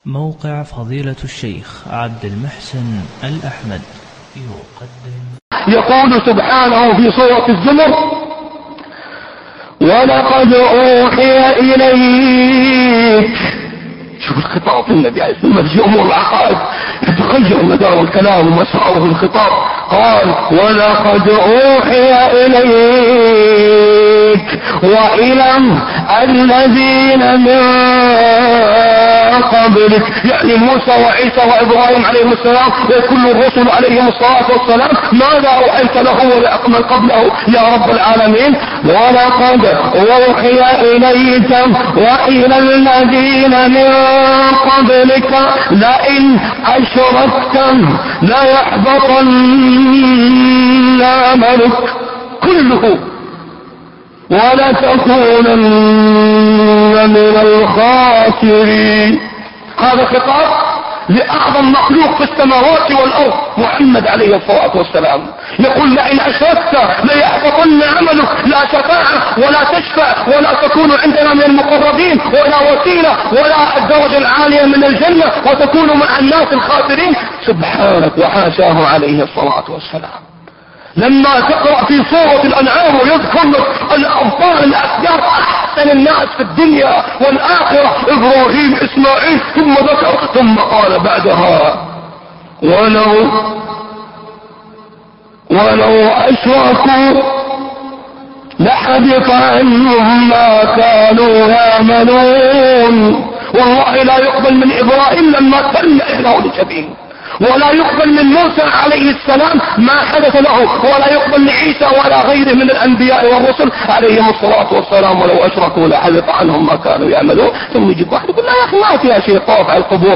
موقع فضيلة الشيخ عبد المحسن الأحمد يقدم. يقول سبحانه في سورة الزمر: ولقد أوحي إليك. شوف الخطاب النبي عليه الصلاة والسلام في أمور العقائد يتغير مدار الكلام ومساره الخطاب. قال: ولقد أوحي إليك وإلى الذين من قبلك، يعني موسى وعيسى وإبراهيم عليهم السلام وكل الرسل عليهم الصلاة والسلام، ماذا أوحيت له ولمن قبله يا رب العالمين؟ ولقد أوحي إليك وإلى الذين من قبلك لئن أشركت ليحبطن عملك كله ولتكونن من الخاسرين. هذا خطاب لأعظم مخلوق في السماوات والأرض، محمد عليه الصلاة والسلام. يقول: لئن أشركت ليحبطن عملك، لا شفاعة ولا تشفع ولا تكون عندنا من المقربين ولا وسيلة ولا الدرجة العالية من الجنة وتكون مع الناس الخاسرين. سبحانك وحاشاه عليه الصلاة والسلام. لما تقرأ في سورة الأنعام ويذكر لك الأبطال الأخيار أحسن الناس في الدنيا والآخرة، إبراهيم إسماعيل، ثم ذكر ثم قال بعدها: ولو أشركوا لحبط عنهم ما كانوا يعملون. والله لا يقبل من إبراهيم لما تم إحداه لجبين، ولا يقبل من موسى عليه السلام ما حدث له، ولا يقبل من عيسى ولا غيره من الأنبياء والرسل عليهم الصلاة والسلام. ولو أشركوا لحبط عنهم ما كانوا يعملون. ثم يجيب واحد يقول: لا يا أخي ما فيها شيء طواف على القبور